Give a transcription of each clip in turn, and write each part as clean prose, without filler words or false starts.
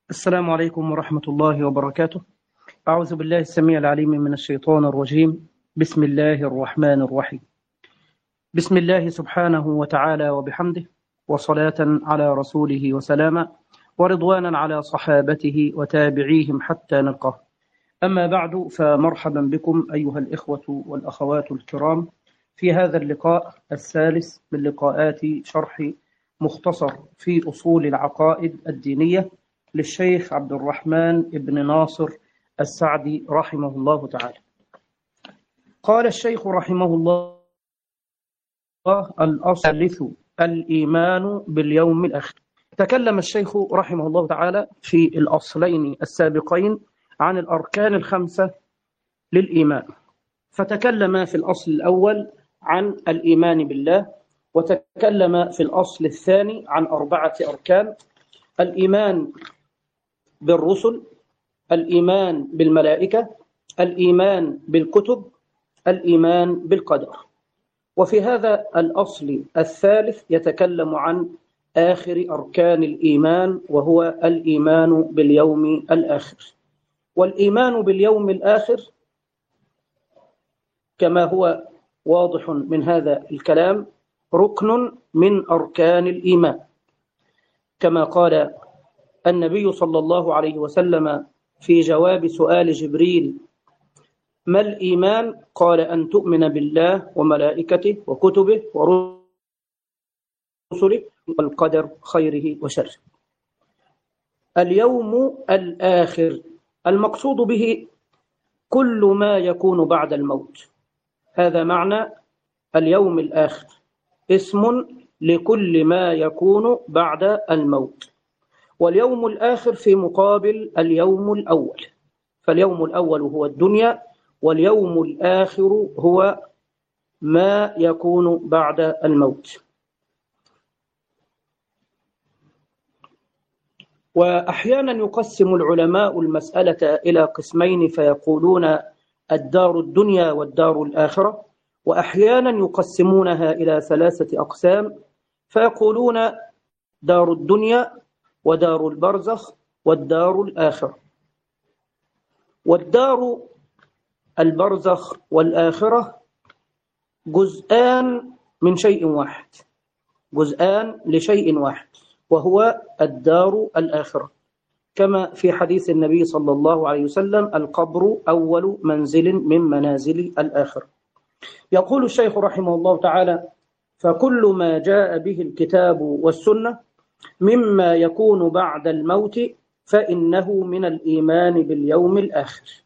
السلام عليكم ورحمة الله وبركاته. أعوذ بالله السميع العليم من الشيطان الرجيم. بسم الله الرحمن الرحيم. بسم الله سبحانه وتعالى وبحمده، وصلاة على رسوله وسلاما، ورضوانا على صحابته وتابعيهم حتى نلقاه. أما بعد، فمرحبا بكم أيها الإخوة والأخوات الكرام في هذا اللقاء الثالث من لقاءات شرح مختصر في أصول العقائد الدينية للشيخ عبد الرحمن بن ناصر السعدي رحمه الله تعالى. قال الشيخ رحمه الله: الأصل الإيمان باليوم الآخر. تكلم الشيخ رحمه الله تعالى في الأصلين السابقين عن الأركان الخمسة للإيمان، فتكلم في الأصل الأول عن الإيمان بالله، وتكلم في الأصل الثاني عن 4 أركان: الإيمان بالرسل، الإيمان بالملائكة، الإيمان بالكتب، الإيمان بالقدر. وفي هذا الأصل الثالث يتكلم عن آخر أركان الإيمان، وهو الإيمان باليوم الآخر. والإيمان باليوم الآخر كما هو واضح من هذا الكلام ركن من أركان الإيمان، كما قال النبي صلى الله عليه وسلم في جواب سؤال جبريل: ما الإيمان؟ قال: أن تؤمن بالله وملائكته وكتبه ورسله والقدر خيره وشره. اليوم الآخر المقصود به كل ما يكون بعد الموت، هذا معنى اليوم الآخر، اسم لكل ما يكون بعد الموت. واليوم الآخر في مقابل اليوم الأول، فاليوم الأول هو الدنيا، واليوم الآخر هو ما يكون بعد الموت. وأحيانا يقسم العلماء المسألة إلى قسمين فيقولون الدار الدنيا والدار الآخرة، وأحيانا يقسمونها إلى 3 أقسام فيقولون دار الدنيا ودار البرزخ والدار الآخرة. والدار البرزخ والآخرة جزءان من شيء واحد، جزءان لشيء واحد، وهو الدار الآخرة، كما في حديث النبي صلى الله عليه وسلم: القبر أول منزل من منازل الآخرة. يقول الشيخ رحمه الله تعالى: فكل ما جاء به الكتاب والسنة مما يكون بعد الموت فإنه من الإيمان باليوم الآخر.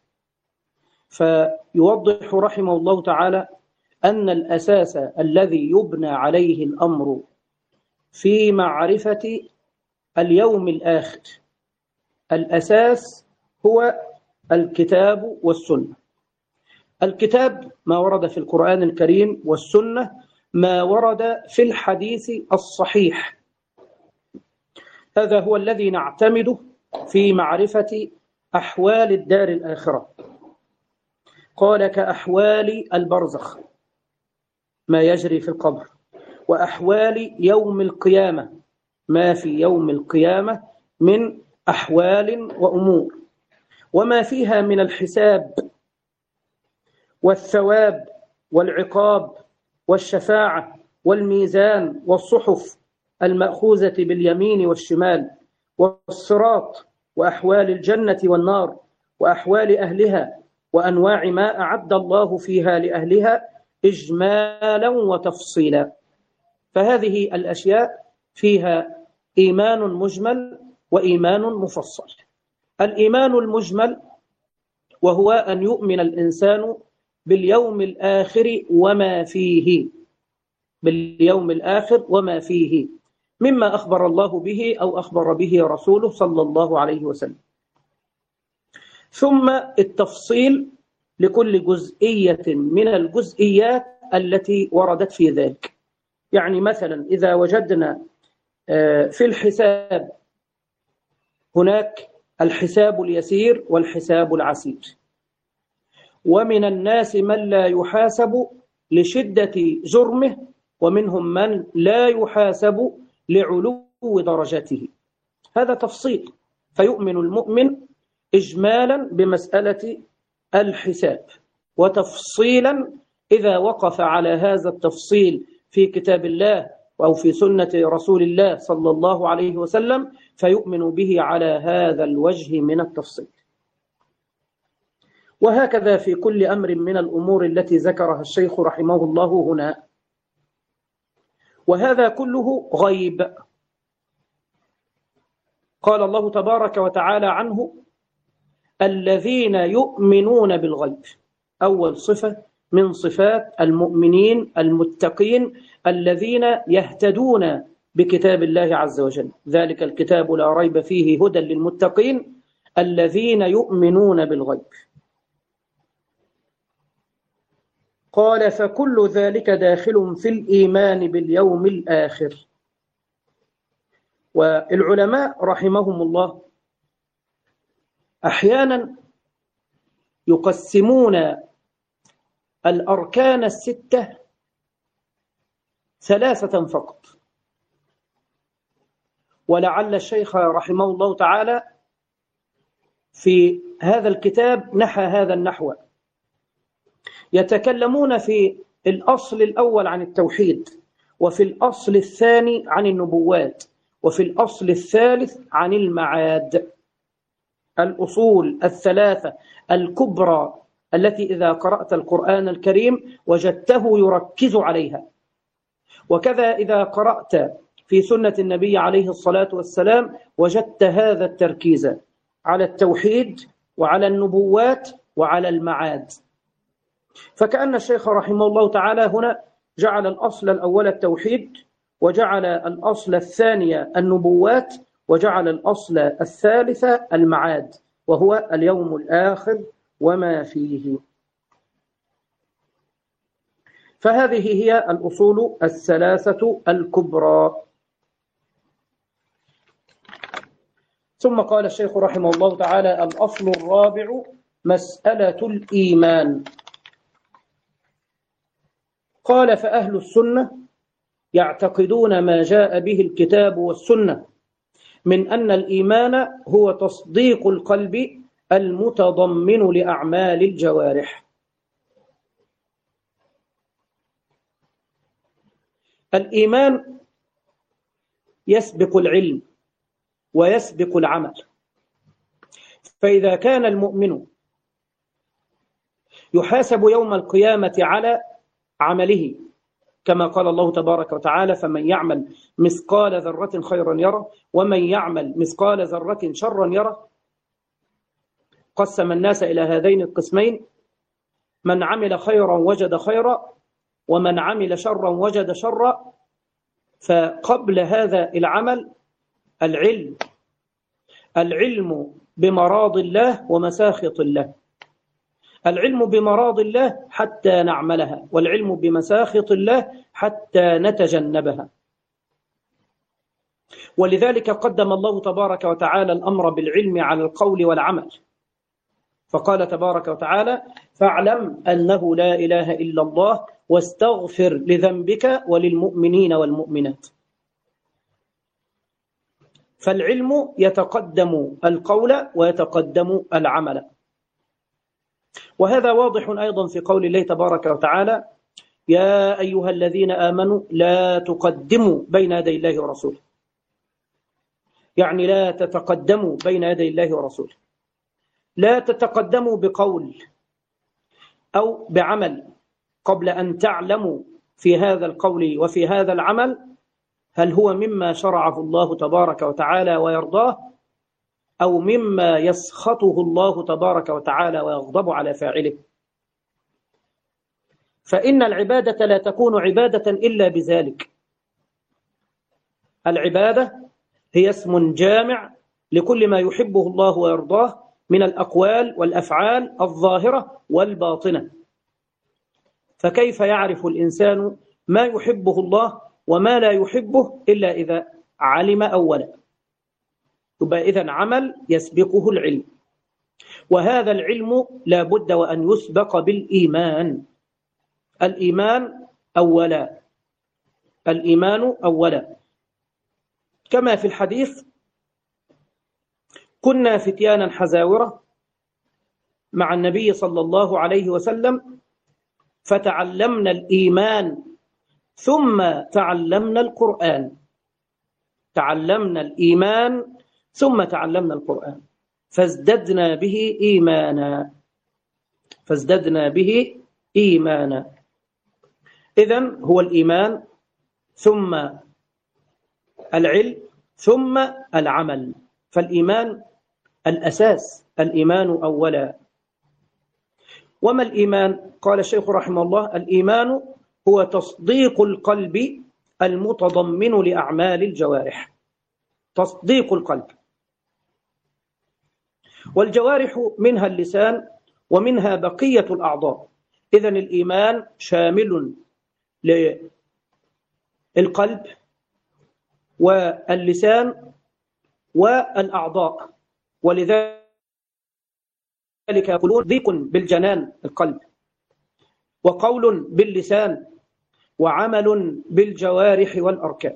فيوضح رحمه الله تعالى أن الأساس الذي يبنى عليه الأمر في معرفة اليوم الآخر، الأساس هو الكتاب والسنة. الكتاب ما ورد في القرآن الكريم، والسنة ما ورد في الحديث الصحيح. هذا هو الذي نعتمده في معرفة أحوال الدار الآخرة. قال: كأحوال البرزخ، ما يجري في القبر، وأحوال يوم القيامة، ما في يوم القيامة من أحوال وأمور، وما فيها من الحساب والثواب والعقاب والشفاعة والميزان والصحف المأخوذة باليمين والشمال والصراط، وأحوال الجنة والنار، وأحوال أهلها، وأنواع ما أعد الله فيها لأهلها إجمالا وتفصيلا. فهذه الأشياء فيها إيمان مجمل وإيمان مفصل. الإيمان المجمل وهو أن يؤمن الإنسان باليوم الآخر وما فيه، باليوم الآخر وما فيه مما أخبر الله به أو أخبر به رسوله صلى الله عليه وسلم. ثم التفصيل لكل جزئية من الجزئيات التي وردت في ذلك. يعني مثلا إذا وجدنا في الحساب هناك الحساب اليسير والحساب العسير، ومن الناس من لا يحاسب لشدة جرمه، ومنهم من لا يحاسب لعلو درجته. هذا تفصيل. فيؤمن المؤمن إجمالا بمسألة الحساب، وتفصيلا إذا وقف على هذا التفصيل في كتاب الله أو في سنة رسول الله صلى الله عليه وسلم، فيؤمن به على هذا الوجه من التفصيل. وهكذا في كل أمر من الأمور التي ذكرها الشيخ رحمه الله هنا. وهذا كله غيب. قال الله تبارك وتعالى عنه: الذين يؤمنون بالغيب. أول صفة من صفات المؤمنين المتقين الذين يهتدون بكتاب الله عز وجل. ذلك الكتاب لا ريب فيه هدى للمتقين الذين يؤمنون بالغيب. قال: فكل ذلك داخل في الإيمان باليوم الآخر. والعلماء رحمهم الله أحيانا يقسمون الأركان الستة ثلاثة فقط، ولعل الشيخ رحمه الله تعالى في هذا الكتاب نحى هذا النحو. يتكلمون في الأصل الأول عن التوحيد، وفي الأصل الثاني عن النبوات، وفي الأصل الثالث عن المعاد. الأصول الثلاثة الكبرى التي إذا قرأت القرآن الكريم وجدته يركز عليها. وكذا إذا قرأت في سنة النبي عليه الصلاة والسلام وجدت هذا التركيز على التوحيد وعلى النبوات وعلى المعاد. فكأن الشيخ رحمه الله تعالى هنا جعل الأصل الأول التوحيد، وجعل الأصل الثاني النبوات، وجعل الأصل الثالث المعاد وهو اليوم الآخر وما فيه. فهذه هي الأصول الثلاثة الكبرى. ثم قال الشيخ رحمه الله تعالى: الأصل الرابع مسألة الإيمان. قال: فأهل السنة يعتقدون ما جاء به الكتاب والسنة من أن الإيمان هو تصديق القلب المتضمن لأعمال الجوارح. الإيمان يسبق العلم ويسبق العمل. فإذا كان المؤمن يحاسب يوم القيامة على عمله كما قال الله تبارك وتعالى: فمن يعمل مثقال ذرة خيرا يره ومن يعمل مثقال ذرة شرا يره. قسم الناس إلى هذين القسمين: من عمل خيرا وجد خيرا، ومن عمل شرا وجد شرا. فقبل هذا العمل العلم بمراض الله ومساخط الله. العلم بمراض الله حتى نعملها، والعلم بمساخط الله حتى نتجنبها. ولذلك قدم الله تبارك وتعالى الأمر بالعلم على القول والعمل، فقال تبارك وتعالى: فاعلم أنه لا إله إلا الله واستغفر لذنبك وللمؤمنين والمؤمنات. فالعلم يتقدم القول ويتقدم العمل. وهذا واضح أيضا في قول الله تبارك وتعالى: يا أيها الذين آمنوا لا تقدموا بين يدي الله ورسوله. يعني لا تتقدموا بين يدي الله ورسوله، لا تتقدموا بقول أو بعمل قبل أن تعلموا في هذا القول وفي هذا العمل هل هو مما شرعه الله تبارك وتعالى ويرضاه، أو مما يسخطه الله تبارك وتعالى ويغضب على فاعله. فإن العبادة لا تكون عبادة إلا بذلك. العبادة هي اسم جامع لكل ما يحبه الله ويرضاه من الأقوال والأفعال الظاهرة والباطنة. فكيف يعرف الإنسان ما يحبه الله وما لا يحبه إلا إذا علم أولا؟ يبقى إذن عمل يسبقه العلم، وهذا العلم لا بد وأن يسبق بالإيمان. الإيمان أولا، الإيمان أولا، كما في الحديث: كنا فتيانا حزاورة مع النبي صلى الله عليه وسلم، فتعلمنا الإيمان ثم تعلمنا القرآن. تعلمنا الإيمان ثم تعلمنا القرآن فازددنا به إيمانا. فازددنا به إيمانا. إذن هو الإيمان ثم العلم ثم العمل. فالإيمان الأساس، الإيمان أولا. وما الإيمان؟ قال الشيخ رحمه الله: الإيمان هو تصديق القلب المتضمن لأعمال الجوارح. تصديق القلب. والجوارح منها اللسان ومنها بقية الأعضاء. إذن الإيمان شامل للقلب واللسان والأعضاء، ولذلك يقولون ضيق بالجنان القلب، وقول باللسان، وعمل بالجوارح والأركان.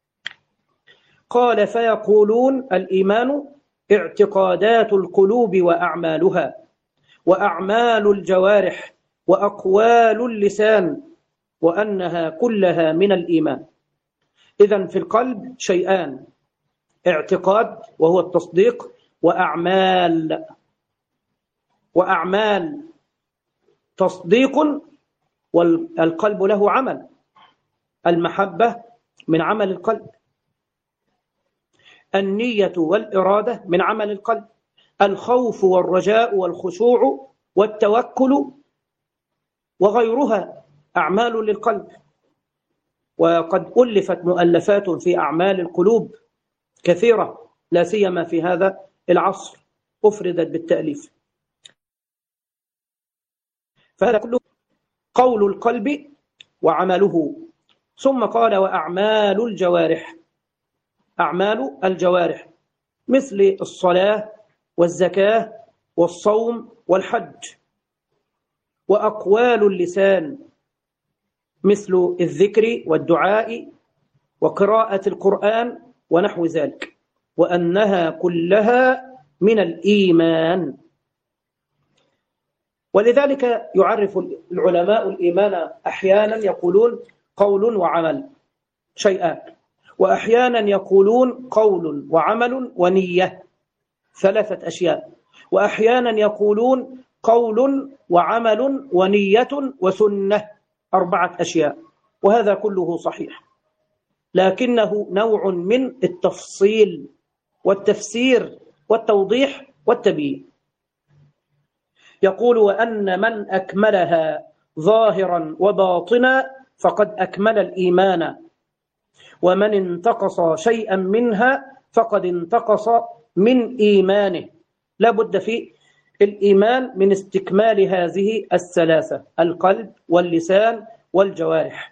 قال: فيقولون الإيمان اعتقادات القلوب وأعمالها، وأعمال الجوارح، وأقوال اللسان، وأنها كلها من الإيمان. إذن في القلب شيئان: اعتقاد وهو التصديق، وأعمال تصديق، والقلب له عمل. المحبة من عمل القلب، النية والإرادة من عمل القلب، الخوف والرجاء والخشوع والتوكل وغيرها أعمال للقلب. وقد ألفت مؤلفات في أعمال القلوب كثيرة، لا سيما في هذا العصر أفردت بالتأليف. فهذا كله قول القلب وعمله. ثم قال: وأعمال الجوارح. أعمال الجوارح مثل الصلاة والزكاة والصوم والحج. وأقوال اللسان مثل الذكر والدعاء وقراءة القرآن ونحو ذلك، وأنها كلها من الإيمان. ولذلك يعرف العلماء الإيمان أحيانا يقولون قول وعمل شيئان، وأحيانا يقولون قول وعمل ونية 3 أشياء، وأحيانا يقولون قول وعمل ونية وسنة 4 أشياء. وهذا كله صحيح، لكنه نوع من التفصيل والتفسير والتوضيح والتبيين. يقول: وأن من أكملها ظاهرا وباطنا فقد أكمل الإيمان، ومن انتقص شيئا منها فقد انتقص من إيمانه. لا بد في الإيمان من استكمال هذه 3: القلب واللسان والجوارح.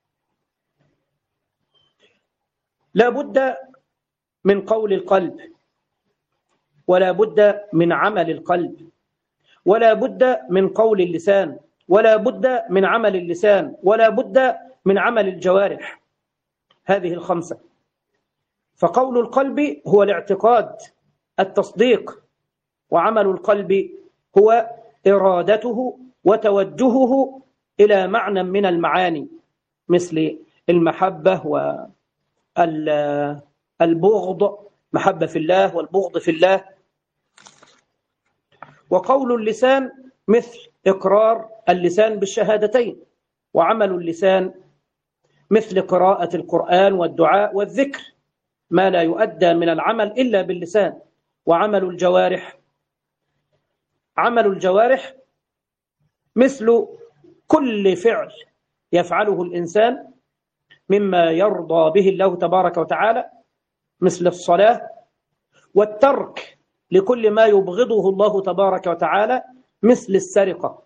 لا بد من قول القلب، ولا بد من عمل القلب، ولا بد من قول اللسان، ولا بد من عمل اللسان، ولا بد من عمل الجوارح. هذه 5. فقول القلب هو الاعتقاد، التصديق، وعمل القلب هو إرادته وتوجهه إلى معنى من المعاني مثل المحبة والبغض، محبة في الله والبغض في الله. وقول اللسان مثل إقرار اللسان بالشهادتين، وعمل اللسان مثل قراءة القرآن والدعاء والذكر، ما لا يؤدى من العمل إلا باللسان. وعمل الجوارح، عمل الجوارح مثل كل فعل يفعله الإنسان مما يرضى به الله تبارك وتعالى، مثل الصلاة، والترك لكل ما يبغضه الله تبارك وتعالى مثل السرقة.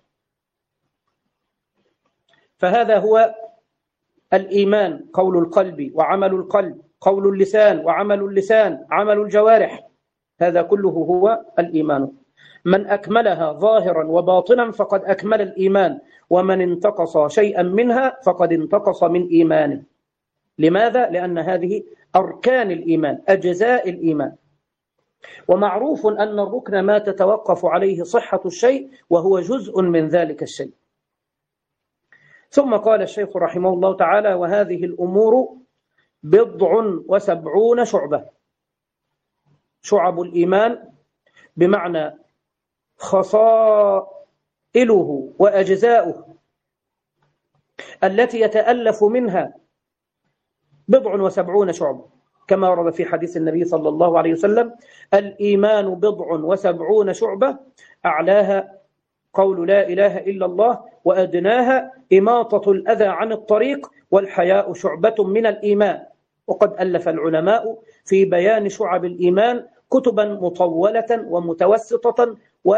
فهذا هو الإيمان: قول القلب وعمل القلب، قول اللسان وعمل اللسان، عمل الجوارح. هذا كله هو الإيمان. من أكملها ظاهرا وباطنا فقد أكمل الإيمان، ومن انتقص شيئا منها فقد انتقص من إيمانه. لماذا؟ لأن هذه أركان الإيمان، أجزاء الإيمان. ومعروف أن الركن ما تتوقف عليه صحة الشيء وهو جزء من ذلك الشيء. ثم قال الشيخ رحمه الله تعالى: وهذه الأمور 70 شعبة. شعب الإيمان بمعنى خصائله وأجزاؤه التي يتألف منها 70 شعبة، كما ورد في حديث النبي صلى الله عليه وسلم: الإيمان 70 شعبة، أعلاها قول لا إله إلا الله، وأدناها إماطة الأذى عن الطريق، والحياء شعبة من الإيمان. وقد ألف العلماء في بيان شعب الإيمان كتبا مطولة ومتوسطة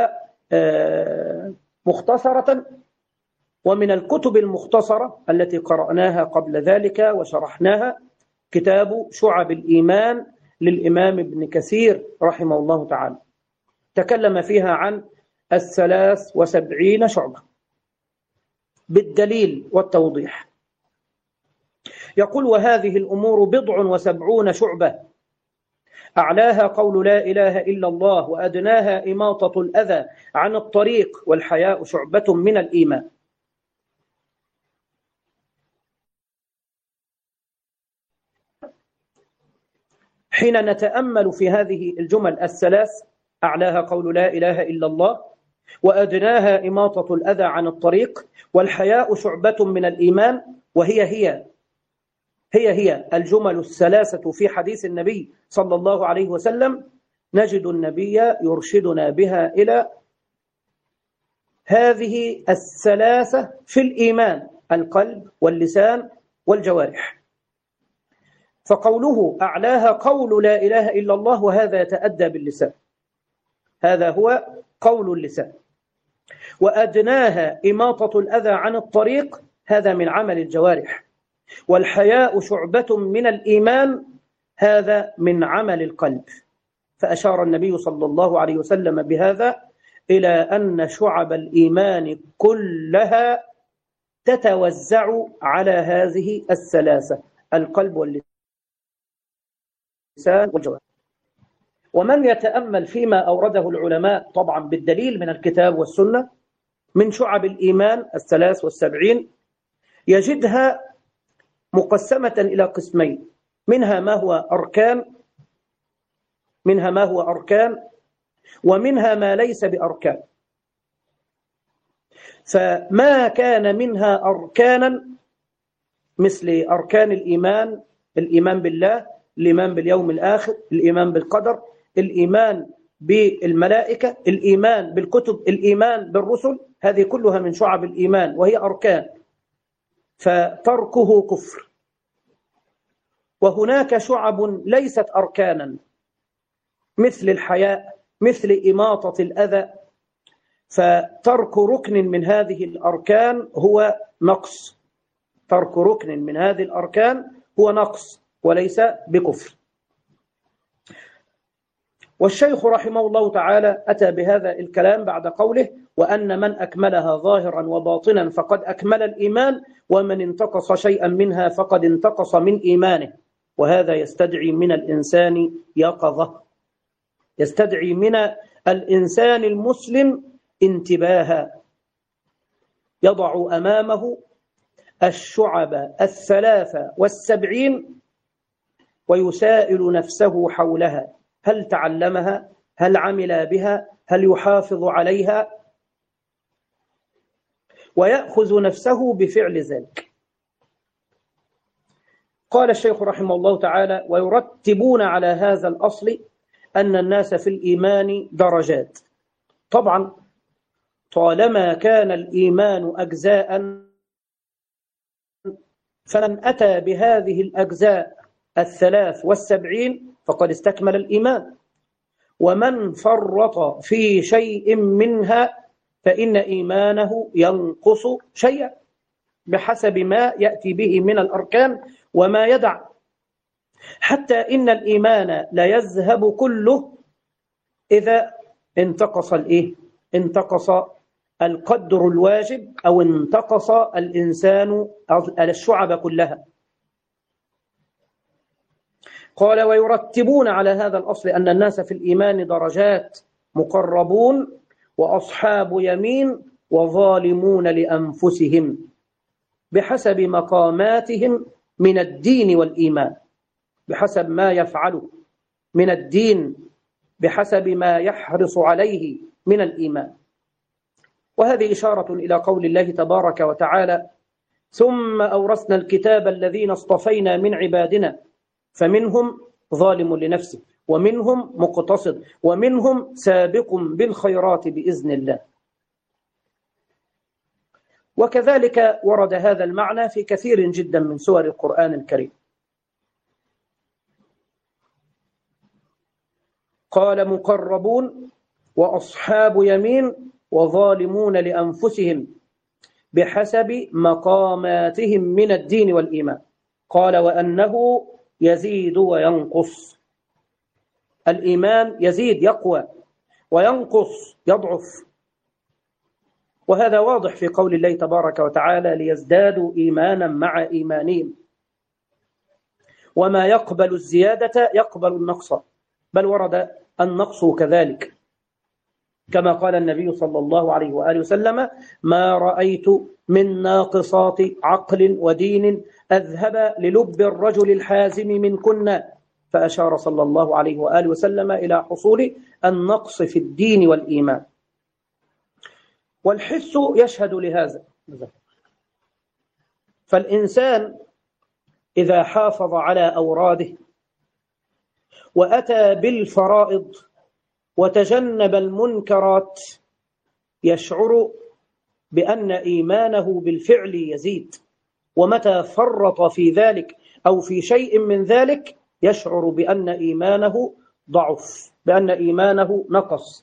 ومختصرة. ومن الكتب المختصرة التي قرأناها قبل ذلك وشرحناها كتاب شعب الإيمان للإمام ابن كثير رحمه الله تعالى، تكلم فيها عن 73 شعبة بالدليل والتوضيح. يقول: وهذه الأمور 70 شعبة، أعلاها قول لا إله إلا الله، وأدناها إماطة الأذى عن الطريق، والحياء شعبة من الإيمان. حين نتأمل في هذه الجمل الثلاث: أعلاها قول لا إله إلا الله، وأدناها إماطة الأذى عن الطريق، والحياء شعبة من الإيمان، وهي هي الجمل الثلاثة في حديث النبي صلى الله عليه وسلم، نجد النبي يرشدنا بها إلى هذه الثلاثة في الإيمان: القلب واللسان والجوارح. فقوله أعلاها قول لا إله إلا الله، وهذا يتأدى باللسان، هذا هو قول اللسان. وأدناها إماطة الأذى عن الطريق، هذا من عمل الجوارح. والحياء شعبة من الإيمان، هذا من عمل القلب. فأشار النبي صلى الله عليه وسلم بهذا إلى أن شعب الإيمان كلها تتوزع على هذه الثلاثة: القلب واللسان والجوارح. ومن يتأمل فيما أورده العلماء طبعا بالدليل من الكتاب والسنة من شعب الإيمان 73، يجدها مقسمة إلى قسمين: منها ما هو أركان، ومنها ما ليس بأركان. فما كان منها أركانا مثل أركان الإيمان: الإيمان بالله، الإيمان باليوم الآخر، الإيمان بالقدر، الإيمان بالملائكة، الإيمان بالكتب، الإيمان بالرسل، هذه كلها من شعب الإيمان وهي أركان، فتركه كفر. وهناك شعب ليست أركانا مثل الحياء، مثل إماطة الأذى، فترك ركن من هذه الأركان هو نقص. ترك ركن من هذه الأركان هو نقص وليس بكفر. والشيخ رحمه الله تعالى أتى بهذا الكلام بعد قوله: وأن من أكملها ظاهرا وباطنا فقد أكمل الإيمان، ومن انتقص شيئا منها فقد انتقص من إيمانه. وهذا يستدعي من الإنسان يقظة، يستدعي من الإنسان المسلم انتباها، يضع أمامه الشعب 73 ويسائل نفسه حولها: هل تعلمها؟ هل عمل بها؟ هل يحافظ عليها؟ ويأخذ نفسه بفعل ذلك. قال الشيخ رحمه الله تعالى: ويرتبون على هذا الأصل أن الناس في الإيمان درجات. طبعا طالما كان الإيمان أجزاء، فمن أتى بهذه الأجزاء 73 فقد استكمل الإيمان، ومن فرط في شيء منها فإن إيمانه ينقص شيئا بحسب ما يأتي به من الأركان وما يدع، حتى إن الإيمان لا يذهب كله إذا انتقص انتقص القدر الواجب، أو انتقص الإنسان الشعب كلها. قال ويرتبون على هذا الأصل أن الناس في الإيمان درجات، مقربون وأصحاب يمين وظالمون لأنفسهم بحسب مقاماتهم من الدين والإيمان، بحسب ما يفعل من الدين، بحسب ما يحرص عليه من الإيمان. وهذه إشارة إلى قول الله تبارك وتعالى: ثم أورثنا الكتاب الذين اصطفينا من عبادنا فمنهم ظالم لنفسه ومنهم مقتصد ومنهم سابق بالخيرات بإذن الله. وكذلك ورد هذا المعنى في كثير جدا من سور القرآن الكريم. قال مقربون وأصحاب يمين وظالمون لأنفسهم بحسب مقاماتهم من الدين والإيمان. قال وأنه يزيد وينقص، الإيمان يزيد يقوى وينقص يضعف، وهذا واضح في قول الله تبارك وتعالى: ليزدادوا إيمانا مع إيمانهم، وما يقبل الزيادة يقبل النقص، بل ورد النقص كذلك، كما قال النبي صلى الله عليه وآله وسلم: ما رأيت من ناقصات عقل ودين أذهب للب الرجل الحازم منكن، فأشار صلى الله عليه وآله وسلم إلى حصول النقص في الدين والإيمان. والحس يشهد لهذا، فالإنسان إذا حافظ على أوراده وأتى بالفرائض وتجنب المنكرات يشعر بأن إيمانه بالفعل يزيد، ومتى فرط في ذلك أو في شيء من ذلك يشعر بأن إيمانه ضعف، بأن إيمانه نقص.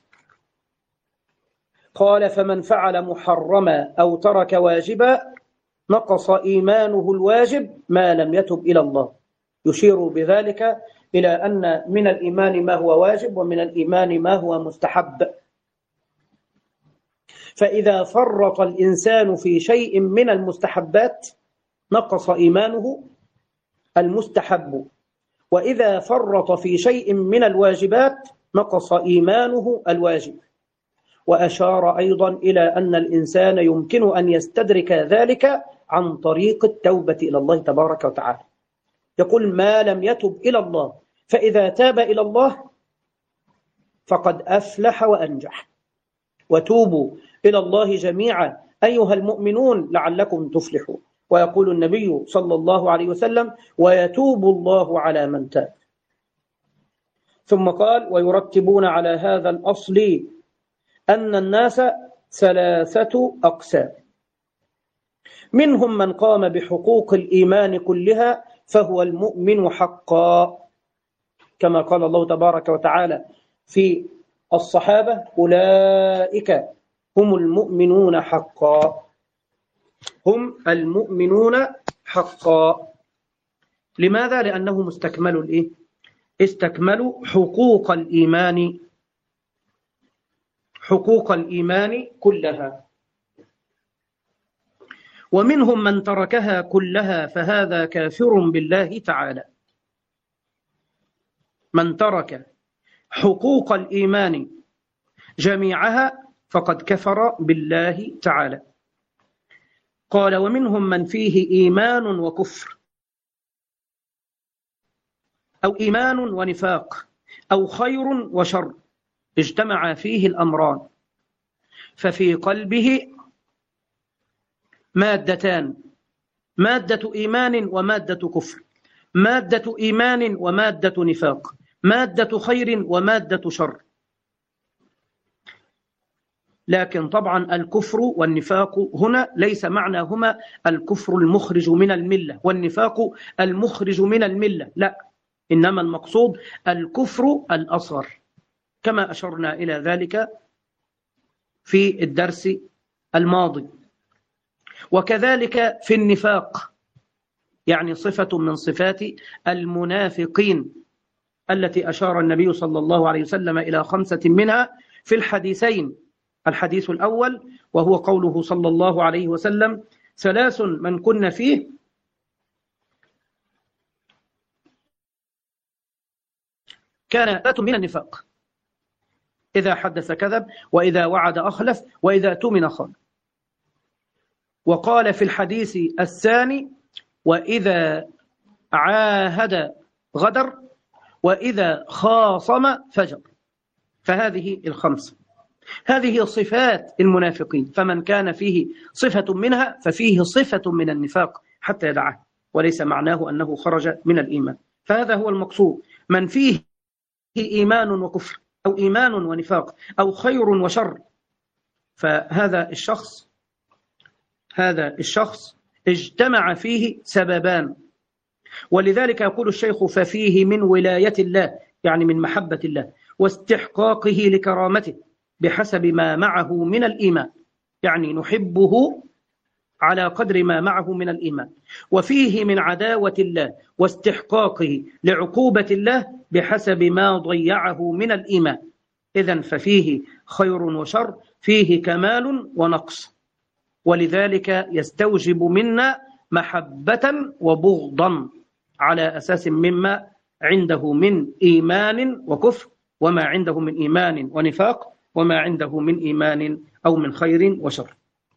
قال فمن فعل محرما أو ترك واجبا نقص إيمانه الواجب ما لم يتب إلى الله، يشير بذلك إلى أن من الإيمان ما هو واجب ومن الإيمان ما هو مستحب. فإذا فرط الإنسان في شيء من المستحبات نقص إيمانه المستحب، وإذا فرط في شيء من الواجبات نقص إيمانه الواجب. وأشار أيضا إلى أن الإنسان يمكن أن يستدرك ذلك عن طريق التوبة إلى الله تبارك وتعالى. يقول ما لم يتب إلى الله، فإذا تاب إلى الله فقد أفلح وأنجح. وتوبوا إلى الله جميعا أيها المؤمنون لعلكم تفلحون. ويقول النبي صلى الله عليه وسلم: ويتوب الله على من تاب. ثم قال: ويرتبون على هذا الأصل أن الناس ثلاثة أقسام، منهم من قام بحقوق الإيمان كلها فهو المؤمن حقا، كما قال الله تبارك وتعالى في الصحابة: أولئك هم المؤمنون حقا، هم المؤمنون حقا. لماذا؟ لأنهم استكملوا الإيه؟ استكملوا حقوق الإيمان، حقوق الإيمان كلها. ومنهم من تركها كلها فهذا كافر بالله تعالى. من ترك حقوق الإيمان جميعها فقد كفر بالله تعالى. قال: ومنهم من فيه إيمان وكفر، أو إيمان ونفاق، أو خير وشر، اجتمع فيه الأمران، ففي قلبه مادتان: مادة إيمان ومادة كفر، مادة إيمان ومادة نفاق، مادة خير ومادة شر. لكن طبعا الكفر والنفاق هنا ليس معناهما الكفر المخرج من الملة والنفاق المخرج من الملة، لا، إنما المقصود الكفر الأصغر، كما أشرنا إلى ذلك في الدرس الماضي. وكذلك في النفاق، يعني صفة من صفات المنافقين التي أشار النبي صلى الله عليه وسلم إلى 5 منها في الحديثين. الحديث الأول وهو قوله صلى الله عليه وسلم: 3 من كن فيه كان من النفاق، إذا حدث كذب، وإذا وعد أخلف، وإذا اؤتمن خان. وقال في الحديث الثاني: وإذا عاهد غدر، وإذا خاصم فجر. فهذه الخمس، هذه صفات المنافقين، فمن كان فيه صفة منها ففيه صفة من النفاق حتى يدعه، وليس معناه أنه خرج من الإيمان. فهذا هو المقصود، من فيه إيمان وكفر، أو إيمان ونفاق، أو خير وشر، فهذا الشخص اجتمع فيه سببان. ولذلك يقول الشيخ: ففيه من ولاية الله، يعني من محبة الله، واستحقاقه لكرامته بحسب ما معه من الإيمان، يعني نحبه على قدر ما معه من الإيمان. وفيه من عداوة الله واستحقاقه لعقوبة الله بحسب ما ضيعه من الإيمان. إذن ففيه خير وشر، فيه كمال ونقص، ولذلك يستوجب منا محبة وبغضا على أساس مما عنده من إيمان وكفر، وما عنده من إيمان ونفاق، وما عنده من إيمان أو من خير وشر.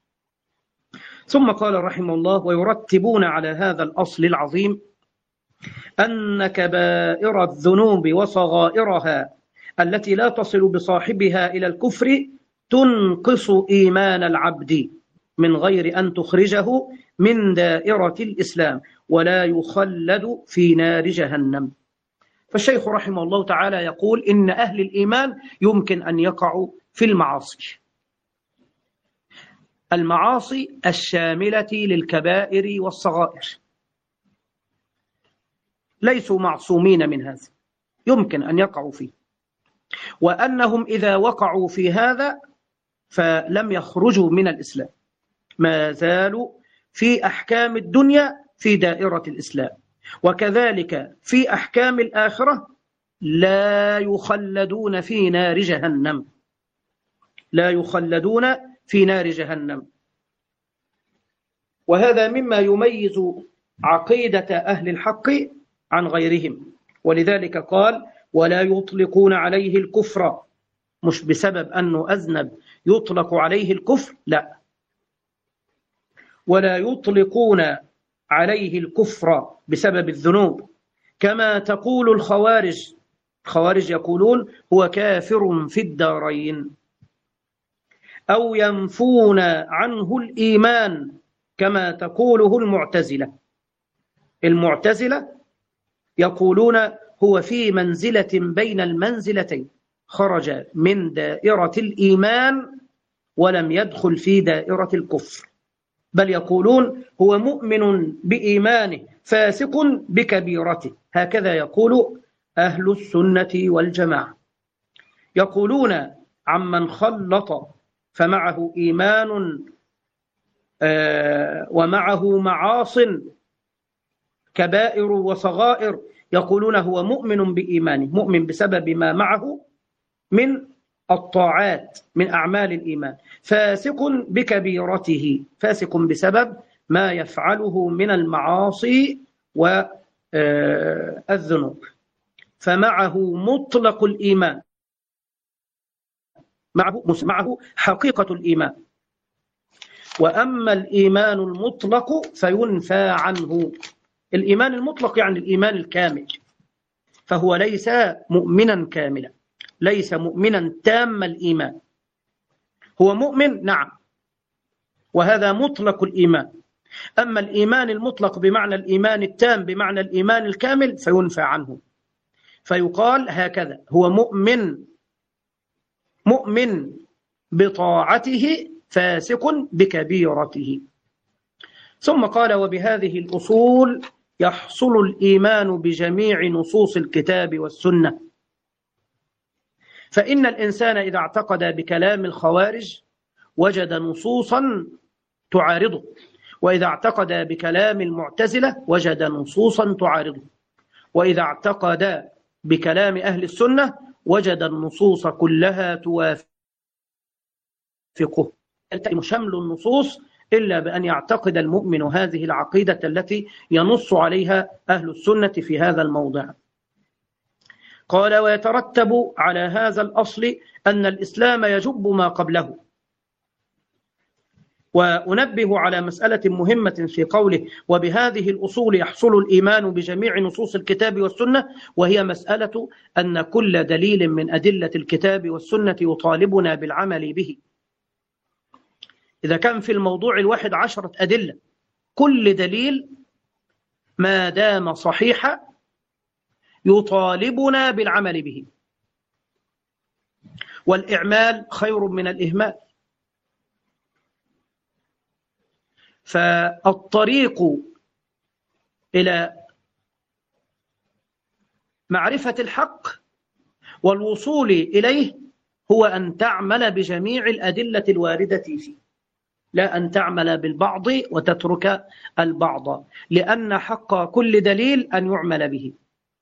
ثم قال رحمه الله: ويرتبون على هذا الأصل العظيم أن كبائر الذنوب وصغائرها التي لا تصل بصاحبها إلى الكفر تنقص إيمان العبد من غير أن تخرجه من دائرة الإسلام، ولا يخلد في نار جهنم. فالشيخ رحمه الله تعالى يقول إن أهل الإيمان يمكن أن يقعوا في المعاصي الشاملة للكبائر والصغائر، ليسوا معصومين من هذا، يمكن أن يقعوا فيه، وأنهم إذا وقعوا في هذا فلم يخرجوا من الإسلام، ما زالوا في أحكام الدنيا في دائرة الإسلام، وكذلك في أحكام الآخرة لا يخلدون في نار جهنم، لا يخلدون في نار جهنم. وهذا مما يميز عقيدة أهل الحق عن غيرهم، ولذلك قال: ولا يطلقون عليه الكفر، مش بسبب أنه أذنب يطلق عليه الكفر، لا، ولا يطلقون عليه الكفر بسبب الذنوب، كما تقول الخوارج يقولون هو كافر في الدارين، أو ينفون عنه الإيمان كما تقوله المعتزلة يقولون هو في منزلة بين المنزلتين، خرج من دائرة الإيمان ولم يدخل في دائرة الكفر، بل يقولون هو مؤمن بإيمانه فاسق بكبيرته. هكذا يقول أهل السنة والجماعة. يقولون عمن خلط فمعه إيمان ومعه معاصٍ كبائر وصغائر، يقولون هو مؤمن بإيمانه، مؤمن بسبب ما معه من الطاعات من أعمال الإيمان، فاسق بكبيرته، فاسق بسبب ما يفعله من المعاصي والذنوب، فمعه مطلق الإيمان، معه حقيقة الإيمان. وأما الإيمان المطلق فينفى عنه. الإيمان المطلق يعني الإيمان الكامل، فهو ليس مؤمنا كاملا، ليس مؤمنا تام الإيمان، هو مؤمن نعم، وهذا مطلق الإيمان. أما الإيمان المطلق بمعنى الإيمان التام بمعنى الإيمان الكامل فينفى عنه، فيقال هكذا: هو مؤمن بطاعته فاسق بكبيرته. ثم قال: وبهذه الأصول يحصل الإيمان بجميع نصوص الكتاب والسنة. فإن الإنسان إذا اعتقد بكلام الخوارج وجد نصوصا تعارضه، وإذا اعتقد بكلام المعتزلة وجد نصوصا تعارضه، وإذا اعتقد بكلام أهل السنة وجد النصوص كلها توافقه. يلتئم شمل النصوص إلا بأن يعتقد المؤمن هذه العقيدة التي ينص عليها أهل السنة في هذا الموضع. قال ويترتب على هذا الأصل أن الإسلام يجب ما قبله. وأنبه على مسألة مهمة في قوله وبهذه الأصول يحصل الإيمان بجميع نصوص الكتاب والسنة، وهي مسألة أن كل دليل من أدلة الكتاب والسنة يطالبنا بالعمل به. إذا كان في الموضوع الواحد 10 أدلة، كل دليل ما دام صحيحا يطالبنا بالعمل به، والإعمال خير من الإهمال. فالطريق إلى معرفة الحق والوصول إليه هو أن تعمل بجميع الأدلة الواردة فيه، لا أن تعمل بالبعض وتترك البعض، لأن حق كل دليل أن يعمل به.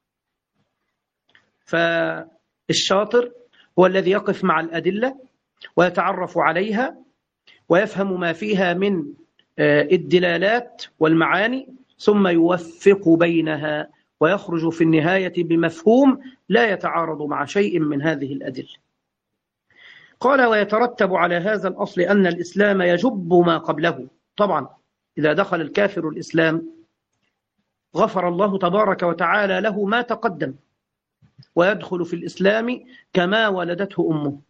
فالشاطر هو الذي يقف مع الأدلة ويتعرف عليها ويفهم ما فيها من الدلالات والمعاني، ثم يوفق بينها ويخرج في النهاية بمفهوم لا يتعارض مع شيء من هذه الأدلة. قال ويترتب على هذا الأصل أن الإسلام يجب ما قبله. طبعا إذا دخل الكافر الإسلام غفر الله تبارك وتعالى له ما تقدم، ويدخل في الإسلام كما ولدته أمه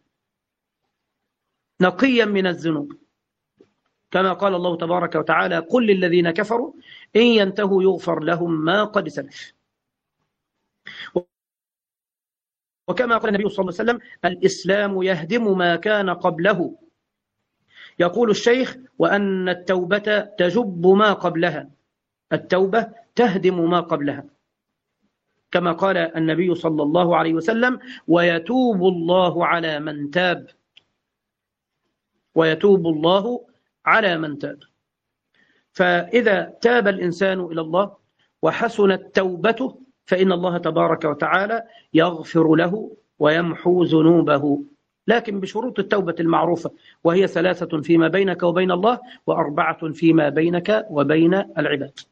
نقيا من الذنوب، كما قال الله تبارك وتعالى قل للذين كفروا إن ينتهوا يغفر لهم ما قد سلف. وكما قال النبي صلى الله عليه وسلم الإسلام يهدم ما كان قبله. يقول الشيخ وأن التوبة تجب ما قبلها، التوبة تهدم ما قبلها، كما قال النبي صلى الله عليه وسلم ويتوب الله على من تاب، ويتوب الله على من تاب. فإذا تاب الإنسان إلى الله وحسنت توبته فإن الله تبارك وتعالى يغفر له ويمحو ذنوبه، لكن بشروط التوبة المعروفة، وهي 3 فيما بينك وبين الله، و4 فيما بينك وبين العباد،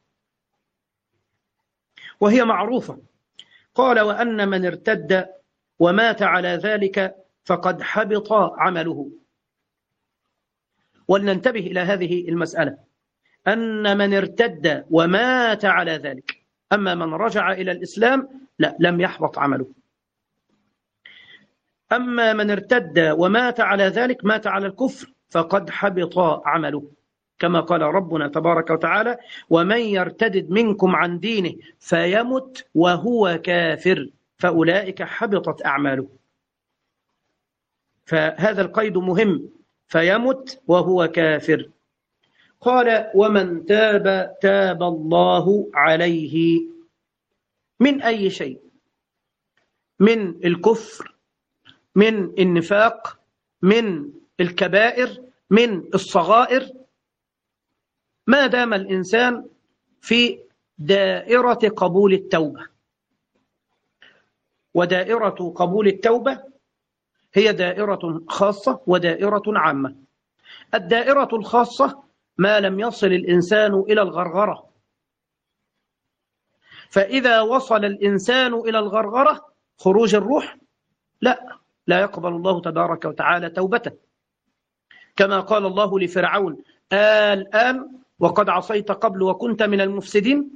وهي معروفة. قال وأن من ارتد ومات على ذلك فقد حبط عمله. ولننتبه إلى هذه المسألة، أن من ارتد ومات على ذلك، أما من رجع إلى الإسلام لا، لم يحبط عمله. أما من ارتد ومات على ذلك، مات على الكفر، فقد حبط عمله، كما قال ربنا تبارك وتعالى ومن يرتد منكم عن دينه فيمت وهو كافر فأولئك حبطت أعماله. فهذا القيد مهم، فيمت وهو كافر. قال ومن تاب تاب الله عليه من أي شيء، من الكفر، من النفاق، من الكبائر، من الصغائر، ما دام الإنسان في دائرة قبول التوبة. ودائرة قبول التوبة هي دائرة خاصة ودائرة عامة. الدائرة الخاصة ما لم يصل الإنسان إلى الغرغرة، فإذا وصل الإنسان إلى الغرغرة خروج الروح لا يقبل الله تبارك وتعالى توبته، كما قال الله لفرعون الآن وقد عصيت قبل وكنت من المفسدين.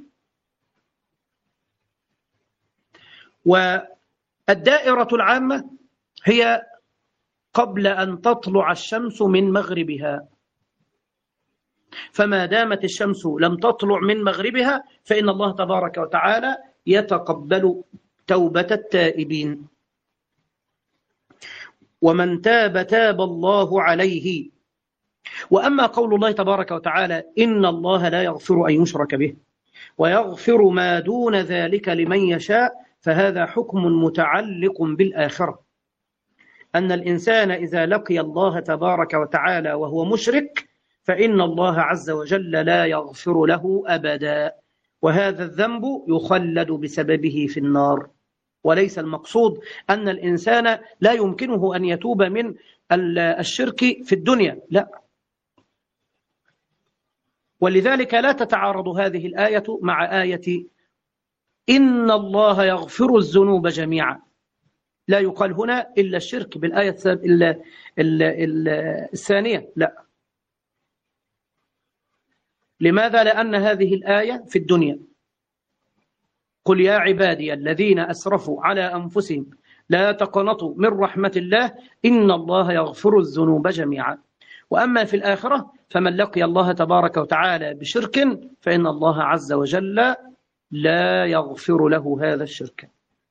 والدائرة العامة هي قبل أن تطلع الشمس من مغربها، فما دامت الشمس لم تطلع من مغربها فإن الله تبارك وتعالى يتقبل توبة التائبين. ومن تاب تاب الله عليه. وأما قول الله تبارك وتعالى إن الله لا يغفر أن يشرك به ويغفر ما دون ذلك لمن يشاء، فهذا حكم متعلق بالآخرة، أن الإنسان إذا لقي الله تبارك وتعالى وهو مشرك فإن الله عز وجل لا يغفر له أبدا، وهذا الذنب يخلد بسببه في النار. وليس المقصود أن الإنسان لا يمكنه أن يتوب من الشرك في الدنيا، لا. ولذلك لا تتعارض هذه الآية مع آية إن الله يغفر الذنوب جميعا، لا يقال هنا إلا الشرك بالآية الثانية، لا. لماذا؟ لأن هذه الآية في الدنيا. قل يا عبادي الذين أسرفوا على أنفسهم لا تقنطوا من رحمة الله إن الله يغفر الذنوب جميعا. وأما في الآخرة فمن لقي الله تبارك وتعالى بشرك فإن الله عز وجل لا يغفر له هذا الشرك.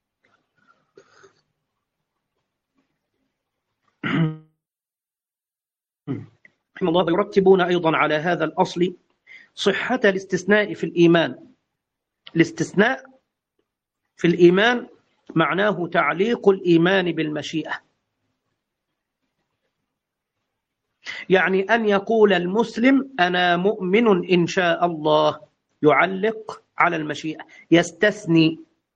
رحمه الله. يرتبون أيضا على هذا الأصل صحة الاستثناء في الإيمان. الاستثناء في الإيمان معناه تعليق الإيمان بالمشيئة، يعني أن يقول المسلم أنا مؤمن إن شاء الله، يعلق على المشيئة، يستثني،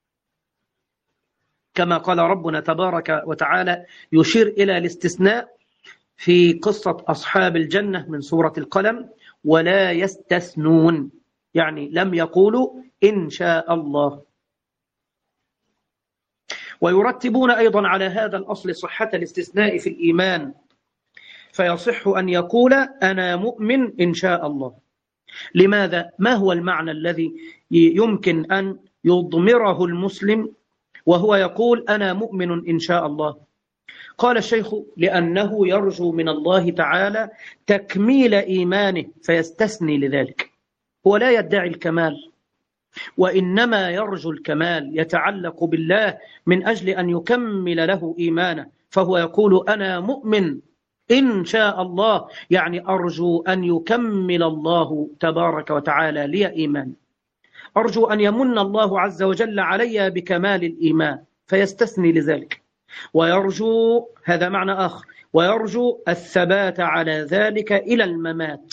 كما قال ربنا تبارك وتعالى يشير إلى الاستثناء في قصة أصحاب الجنة من سورة القلم: ولا يستثنون، يعني لم يقولوا إن شاء الله. ويرتبون أيضا على هذا الأصل صحة الاستثناء في الإيمان، فيصح أن يقول أنا مؤمن إن شاء الله. لماذا؟ ما هو المعنى الذي يمكن أن يضمره المسلم وهو يقول أنا مؤمن إن شاء الله؟ قال الشيخ: لأنه يرجو من الله تعالى تكميل إيمانه فيستثني لذلك. هو لا يدعي الكمال، وإنما يرجو الكمال، يتعلق بالله من أجل أن يكمل له إيمانه، فهو يقول أنا مؤمن إن شاء الله، يعني أرجو أن يكمل الله تبارك وتعالى لي إيمان، أرجو أن يمن الله عز وجل علي بكمال الإيمان، فيستثني لذلك. ويرجو، هذا معنى آخر، ويرجو الثبات على ذلك إلى الممات،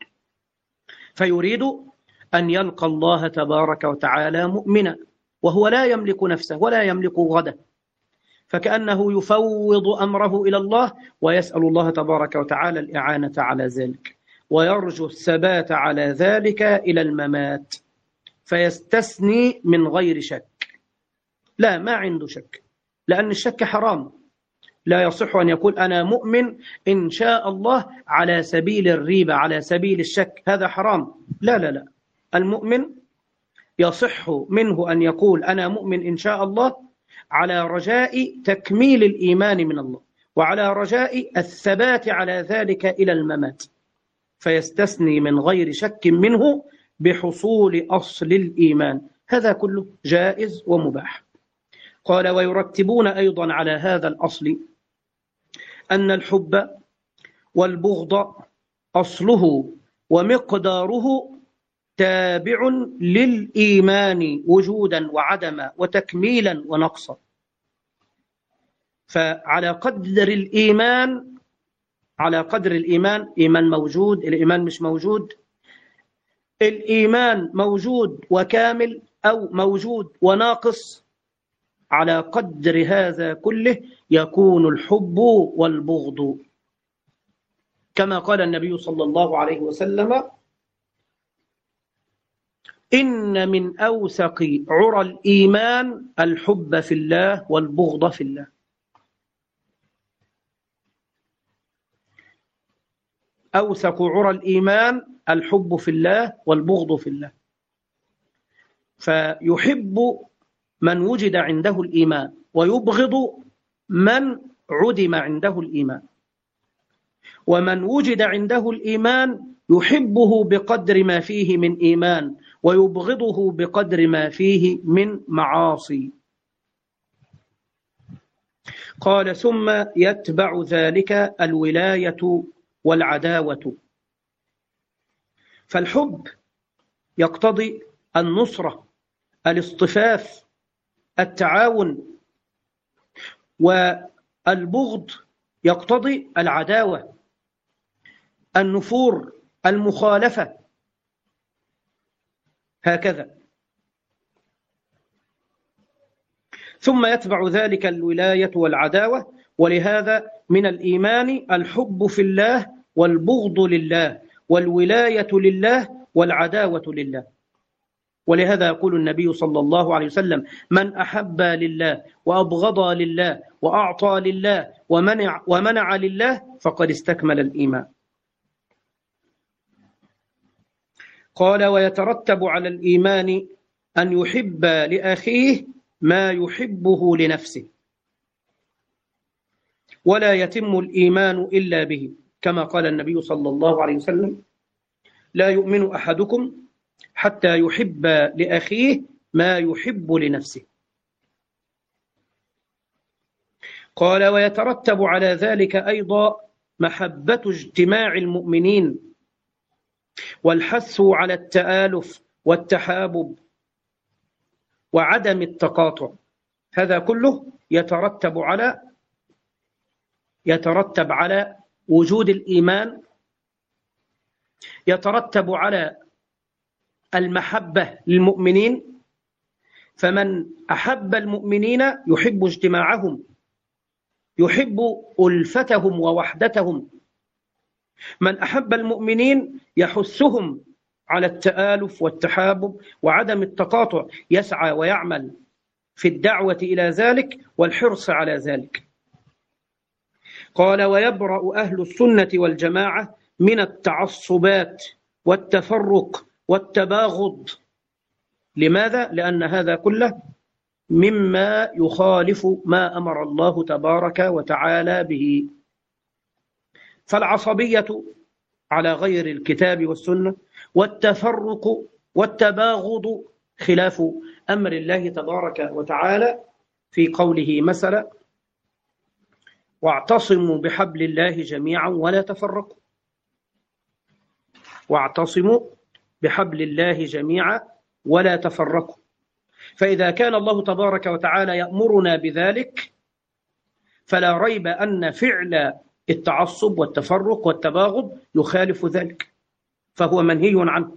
فيريد أن يلقى الله تبارك وتعالى مؤمنا وهو لا يملك نفسه ولا يملك غده، فكأنه يفوض أمره إلى الله ويسأل الله تبارك وتعالى الإعانة على ذلك، ويرجو الثبات على ذلك إلى الممات، فيستثني من غير شك. لا، ما عنده شك، لأن الشك حرام. لا يصح أن يقول أنا مؤمن إن شاء الله على سبيل الريبة، على سبيل الشك، هذا حرام. لا لا لا، المؤمن يصح منه أن يقول أنا مؤمن إن شاء الله على رجاء تكميل الإيمان من الله، وعلى رجاء الثبات على ذلك إلى الممات، فيستثني من غير شك منه بحصول أصل الإيمان. هذا كله جائز ومباح. قال: ويرتبون أيضا على هذا الأصل أن الحب والبغض أصله ومقداره تابع للإيمان وجودا وعدما وتكميلا ونقصا. فعلى قدر الإيمان، على قدر الإيمان، إيمان موجود، الإيمان مش موجود، الإيمان موجود وكامل أو موجود وناقص، على قدر هذا كله يكون الحب والبغض، كما قال النبي صلى الله عليه وسلم: إن من أوثق عرى الإيمان الحب في الله والبغض في الله. أوثق عرى الإيمان الحب في الله والبغض في الله، فيحب من وجد عنده الإيمان ويبغض من عدم عنده الإيمان، ومن وجد عنده الإيمان يحبه بقدر ما فيه من إيمان ويبغضه بقدر ما فيه من معاصي. قال: ثم يتبع ذلك الولاية والعداوة. فالحب يقتضي النصرة، الاصطفاف، التعاون، والبغض يقتضي العداوة، النفور، المخالفة، هكذا. ثم يتبع ذلك الولاية والعداوة. ولهذا من الإيمان الحب في الله والبغض لله والولاية لله والعداوة لله. ولهذا يقول النبي صلى الله عليه وسلم: من أحب لله وأبغض لله وأعطى لله ومنع لله فقد استكمل الإيمان. قال: ويترتب على الإيمان أن يحب لأخيه ما يحبه لنفسه، ولا يتم الإيمان إلا به، كما قال النبي صلى الله عليه وسلم: لا يؤمن أحدكم حتى يحب لأخيه ما يحب لنفسه. قال: ويترتب على ذلك أيضا محبة اجتماع المؤمنين والحث على التآلف والتحابب وعدم التقاطع. هذا كله يترتب على وجود الإيمان، يترتب على المحبة للمؤمنين، فمن أحب المؤمنين يحب اجتماعهم، يحب ألفتهم ووحدتهم. من أحب المؤمنين يحثهم على التآلف والتحابب وعدم التقاطع، يسعى ويعمل في الدعوة إلى ذلك والحرص على ذلك. قال: ويبرأ أهل السنة والجماعة من التعصبات والتفرق والتباغض. لماذا؟ لأن هذا كله مما يخالف ما أمر الله تبارك وتعالى به. فالعصبية على غير الكتاب والسنة، والتفرق والتباغض خلاف أمر الله تبارك وتعالى في قوله مثلا: واعتصموا بحبل الله جميعا ولا تفرقوا. واعتصموا بحبل الله جميعا ولا تفرقوا. فإذا كان الله تبارك وتعالى يأمرنا بذلك فلا ريب أن فعل التعصب والتفرق والتباغض يخالف ذلك، فهو منهي عنه.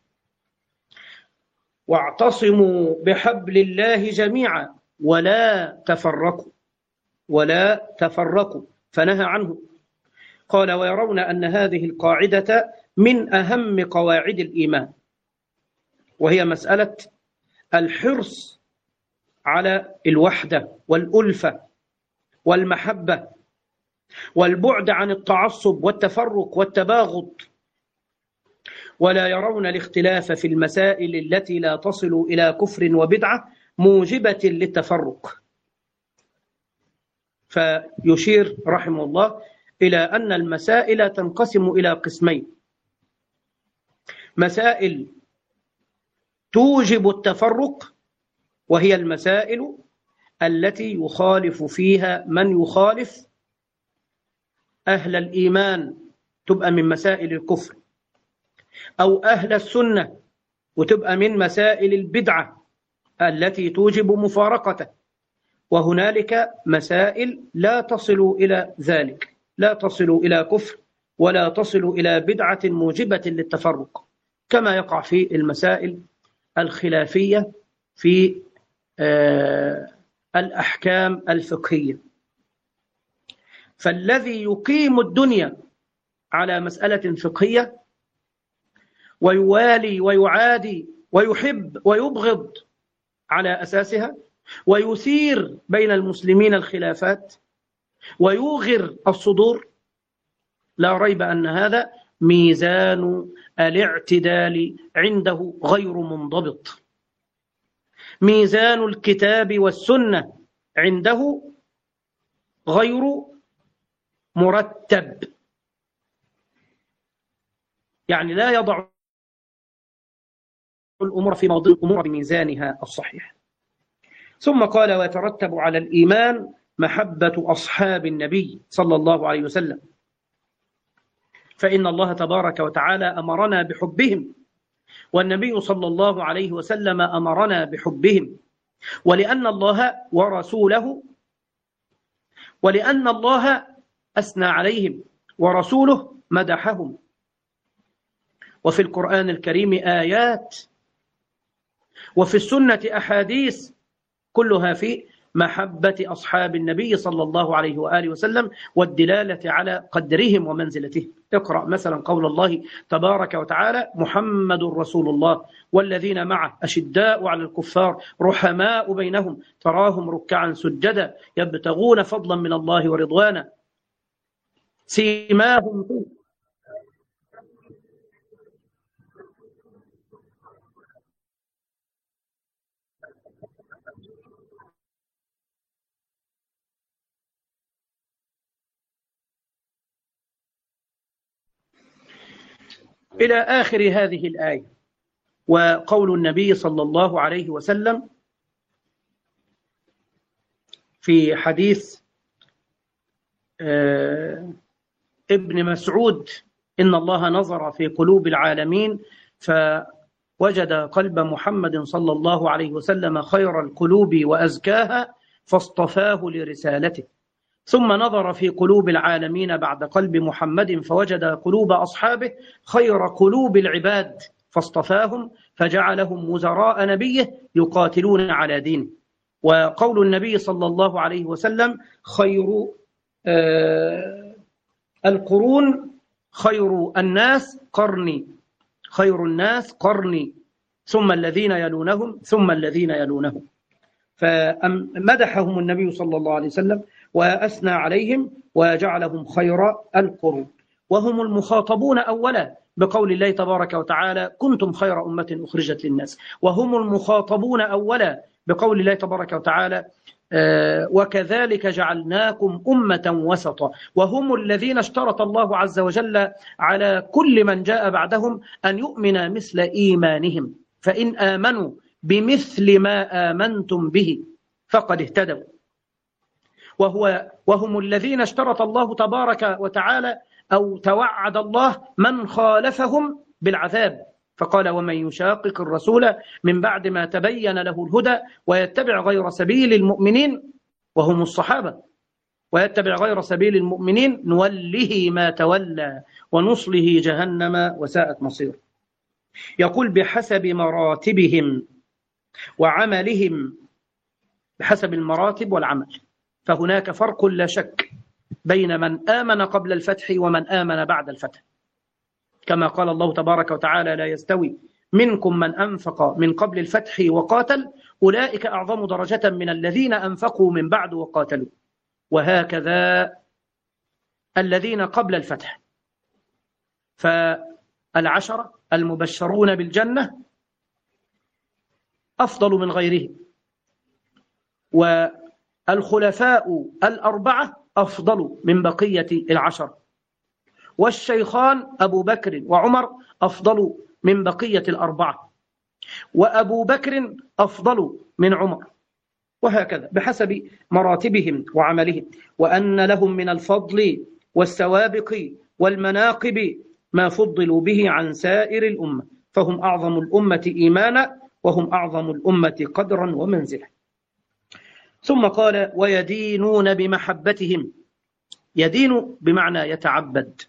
واعتصموا بحبل الله جميعا ولا تفرقوا، ولا تفرقوا، فنهى عنه. قال: ويرون أن هذه القاعدة من أهم قواعد الإيمان، وهي مسألة الحرص على الوحدة والألفة والمحبة والبعد عن التعصب والتفرق والتباغض. ولا يرون الاختلاف في المسائل التي لا تصل إلى كفر وبدعة موجبة للتفرق. فيشير رحمه الله إلى أن المسائل تنقسم إلى قسمين: مسائل توجب التفرق، وهي المسائل التي يخالف فيها من يخالف أهل الإيمان، تبقى من مسائل الكفر، أو أهل السنة وتبقى من مسائل البدعة التي توجب مفارقته. وهنالك مسائل لا تصل إلى ذلك، لا تصل إلى كفر ولا تصل إلى بدعة موجبة للتفرق، كما يقع في المسائل الخلافية في الأحكام الفقهية. فالذي يقيم الدنيا على مسألة فقهية ويوالي ويعادي ويحب ويبغض على أساسها، ويثير بين المسلمين الخلافات ويوغر الصدور، لا ريب أن هذا ميزان الاعتدال عنده غير منضبط. ميزان الكتاب والسنة عنده غير مرتب، يعني لا يضع الأمور في موضع الأمور بميزانها الصحيح. ثم قال: ويترتب على الإيمان محبة أصحاب النبي صلى الله عليه وسلم، فإن الله تبارك وتعالى أمرنا بحبهم، والنبي صلى الله عليه وسلم أمرنا بحبهم، ولأن الله ورسوله، ولأن الله أثنى عليهم ورسوله مدحهم. وفي القرآن الكريم آيات، وفي السنة أحاديث، كلها في محبة أصحاب النبي صلى الله عليه وآله وسلم والدلالة على قدرهم ومنزلتهم. اقرأ مثلا قول الله تبارك وتعالى: محمد رسول الله والذين معه أشداء على الكفار رحماء بينهم تراهم ركعا سجدا يبتغون فضلا من الله ورضوانا سيماهم إلى آخر هذه الآية. وقول النبي صلى الله عليه وسلم في حديث ابن مسعود: إن الله نظر في قلوب العالمين فوجد قلب محمد صلى الله عليه وسلم خير القلوب وأزكاها فاصطفاه لرسالته، ثم نظر في قلوب العالمين بعد قلب محمد فوجد قلوب أصحابه خير قلوب العباد فاصطفاهم فجعلهم وزراء نبيه يقاتلون على دينه. وقول النبي صلى الله عليه وسلم: خير القرون خير الناس قرني، خير الناس قرني ثم الذين يلونهم ثم الذين يلونهم. فمدحهم النبي صلى الله عليه وسلم وأثنى عليهم وجعلهم خير القرون، وهم المخاطبون أولا بقول الله تبارك وتعالى: كنتم خير أمة أخرجت للناس، وهم المخاطبون أولا بقول الله تبارك وتعالى: وكذلك جعلناكم أمة وسطا، وهم الذين اشترط الله عز وجل على كل من جاء بعدهم أن يؤمن مثل إيمانهم، فإن آمنوا بمثل ما آمنتم به فقد اهتدوا. وهم الذين اشترط الله تبارك وتعالى أو توعد الله من خالفهم بالعذاب، فقال: ومن يشاقق الرسول من بعد ما تبين له الهدى ويتبع غير سبيل المؤمنين، وهم الصحابة، ويتبع غير سبيل المؤمنين نوله ما تولى ونصله جهنم وساءت مصير. يقول: بحسب مراتبهم وعملهم، بحسب المراتب والعمل، فهناك فرق لا شك بين من آمن قبل الفتح ومن آمن بعد الفتح، كما قال الله تبارك وتعالى: لا يستوي منكم من أنفق من قبل الفتح وقاتل أولئك أعظم درجة من الذين أنفقوا من بعد وقاتلوا. وهكذا الذين قبل الفتح، فالعشرة المبشرون بالجنة أفضل من غيرهم، والخلفاء الأربعة أفضل من بقية العشر، والشيخان أبو بكر وعمر أفضل من بقية الأربعة، وأبو بكر أفضل من عمر، وهكذا بحسب مراتبهم وعملهم. وأن لهم من الفضل والسوابق والمناقب ما فضلوا به عن سائر الأمة، فهم أعظم الأمة إيمانا وهم أعظم الأمة قدرا ومنزلة. ثم قال: ويدينون بمحبتهم. يدين بمعنى يتعبد،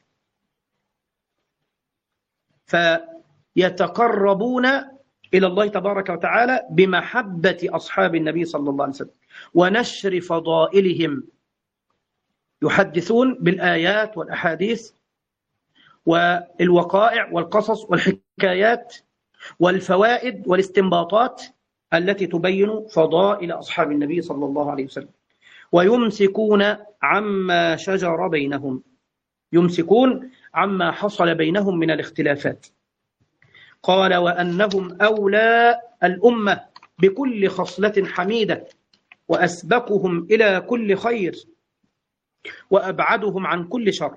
فيتقربون إلى الله تبارك وتعالى بمحبة أصحاب النبي صلى الله عليه وسلم ونشر فضائلهم، يحدثون بالآيات والأحاديث والوقائع والقصص والحكايات والفوائد والاستنباطات التي تبين فضائل أصحاب النبي صلى الله عليه وسلم. ويمسكون عما شجر بينهم، يمسكون عما حصل بينهم من الاختلافات. قال: وأنهم أولى الأمة بكل خصلة حميدة وأسبقهم إلى كل خير وأبعدهم عن كل شر،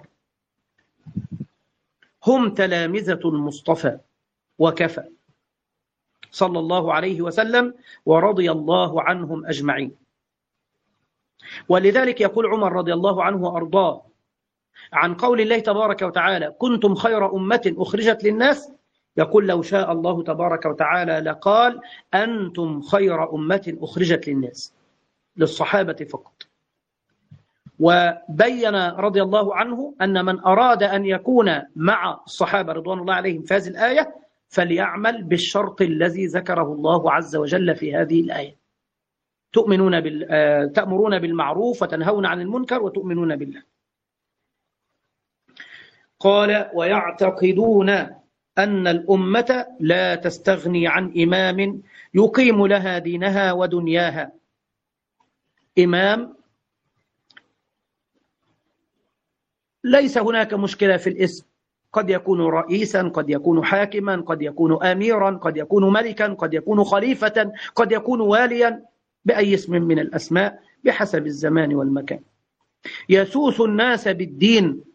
هم تلامذة المصطفى وكفى صلى الله عليه وسلم ورضي الله عنهم أجمعين. ولذلك يقول عمر رضي الله عنه وأرضاه عن قول الله تبارك وتعالى: كنتم خير أمة أخرجت للناس، يقول: لو شاء الله تبارك وتعالى لقال أنتم خير أمة أخرجت للناس، للصحابة فقط. وبين رضي الله عنه أن من أراد أن يكون مع الصحابة رضوان الله عليهم في هذه الآية فليعمل بالشرط الذي ذكره الله عز وجل في هذه الآية. تأمرون بالمعروف وتنهون عن المنكر وتؤمنون بالله. قال ويعتقدون أن الأمة لا تستغني عن إمام يقيم لها دينها ودنياها. إمام ليس هناك مشكلة في الاسم، قد يكون رئيسا، قد يكون حاكما، قد يكون أميرا، قد يكون ملكا، قد يكون خليفة، قد يكون واليا، بأي اسم من الأسماء بحسب الزمان والمكان. يسوس الناس بالدين،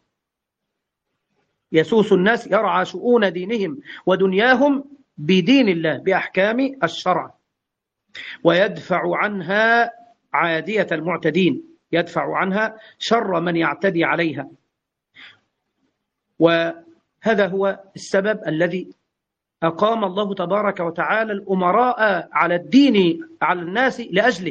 يسوس الناس، يرعى شؤون دينهم ودنياهم بدين الله بأحكام الشرع، ويدفع عنها عادية المعتدين، يدفع عنها شر من يعتدي عليها. وهذا هو السبب الذي أقام الله تبارك وتعالى الأمراء على الدين على الناس لأجله،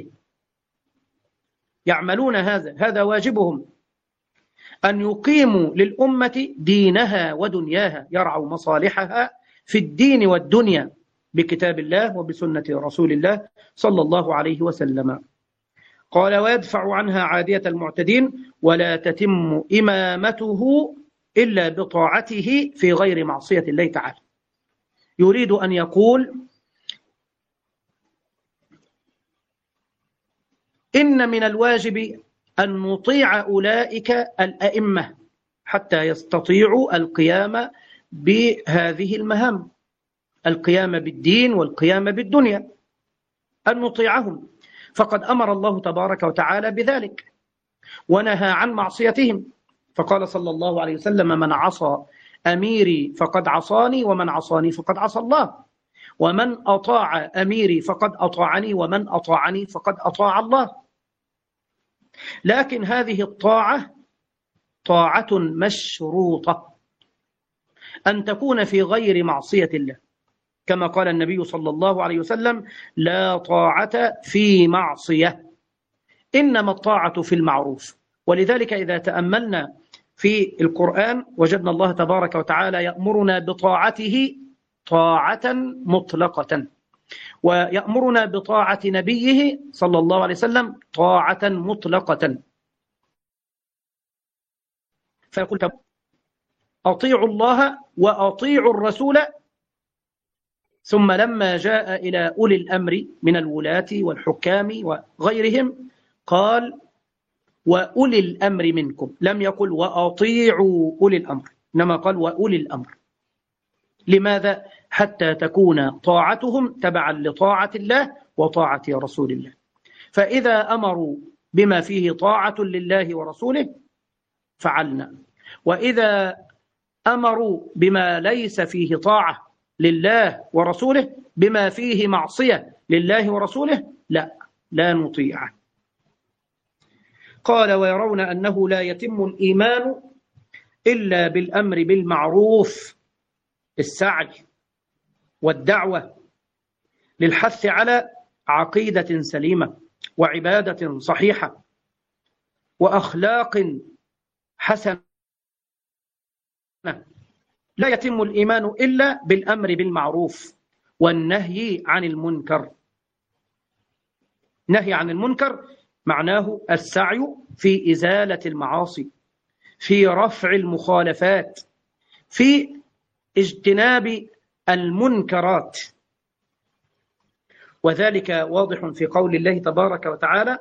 يعملون هذا واجبهم، أن يقيموا للأمة دينها ودنياها، يرعوا مصالحها في الدين والدنيا بكتاب الله وبسنة رسول الله صلى الله عليه وسلم. قال ويدفع عنها عادية المعتدين ولا تتم إمامته إلا بطاعته في غير معصية الله تعالى. يريد أن يقول إن من الواجب أن نطيع أولئك الأئمة حتى يستطيعوا القيام بهذه المهام، القيام بالدين والقيام بالدنيا، أن نطيعهم، فقد أمر الله تبارك وتعالى بذلك ونهى عن معصيتهم، فقال صلى الله عليه وسلم من عصى أميري فقد عصاني ومن عصاني فقد عصى الله، ومن أطاع أميري فقد أطاعني ومن أطاعني فقد أطاع الله. لكن هذه الطاعة طاعة مشروطة، أن تكون في غير معصية الله، كما قال النبي صلى الله عليه وسلم لا طاعة في معصية، إنما الطاعة في المعروف. ولذلك إذا تأملنا في القرآن وجدنا الله تبارك وتعالى يأمرنا بطاعته طاعة مطلقة، ويأمرنا بطاعة نبيه صلى الله عليه وسلم طاعة مطلقة. فيقول أطيعوا الله وأطيعوا الرسول، ثم لما جاء إلى أولي الأمر من الولاة والحكام وغيرهم قال وأولي الأمر منكم، لم يقل وأطيعوا أولي الأمر، إنما قال وأولي الأمر. لماذا؟ حتى تكون طاعتهم تبعا لطاعة الله وطاعة رسول الله. فإذا أمروا بما فيه طاعة لله ورسوله فعلنا، وإذا أمروا بما ليس فيه طاعة لله ورسوله، بما فيه معصية لله ورسوله، لا نطيعه. قال ويرون أنه لا يتم الإيمان إلا بالأمر بالمعروف، السعي والدعوة للحث على عقيدة سليمة وعبادة صحيحة وأخلاق حسنة. لا يتم الإيمان إلا بالأمر بالمعروف والنهي عن المنكر. نهي عن المنكر معناه السعي في إزالة المعاصي، في رفع المخالفات، في اجتناب المنكرات. وذلك واضح في قول الله تبارك وتعالى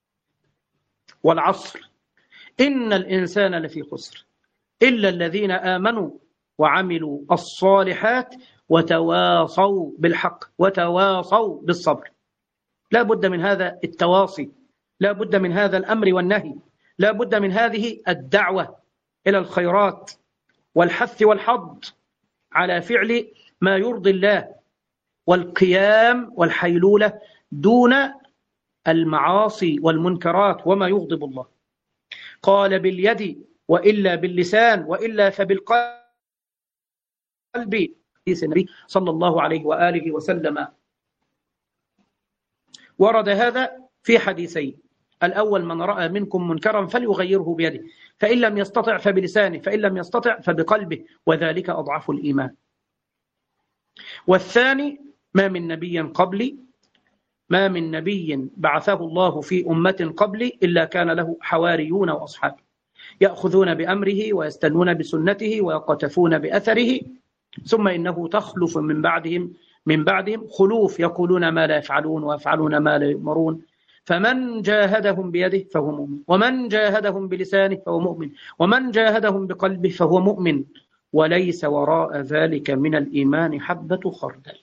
والعصر إن الإنسان لفي خسر إلا الذين آمنوا وعملوا الصالحات وتواصوا بالحق وتواصوا بالصبر. لا بد من هذا التواصي، لا بد من هذا الأمر والنهي، لا بد من هذه الدعوة إلى الخيرات والحث والحض على فعل ما يرضي الله، والقيام والحيلولة دون المعاصي والمنكرات وما يغضب الله. قال باليد وإلا باللسان وإلا فبالقلب، حديث النبي صلى الله عليه وآله وسلم. ورد هذا في حديثين: الأول من رأى منكم منكرا فليغيره بيده، فإن لم يستطع فبلسانه، فإن لم يستطع فبقلبه، وذلك أضعف الإيمان. والثاني: ما من نبي قبلي ما من نبي بعثه الله في أمة قبلي إلا كان له حواريون وأصحاب يأخذون بأمره ويستنون بسنته ويقتفون بأثره، ثم إنه تخلف من بعدهم خلوف يقولون ما لا يفعلون ويفعلون ما لا يؤمرون، فمن جاهدهم بيده فهو مؤمن، ومن جاهدهم بلسانه فهو مؤمن، ومن جاهدهم بقلبه فهو مؤمن، وليس وراء ذلك من الإيمان حبة خردل.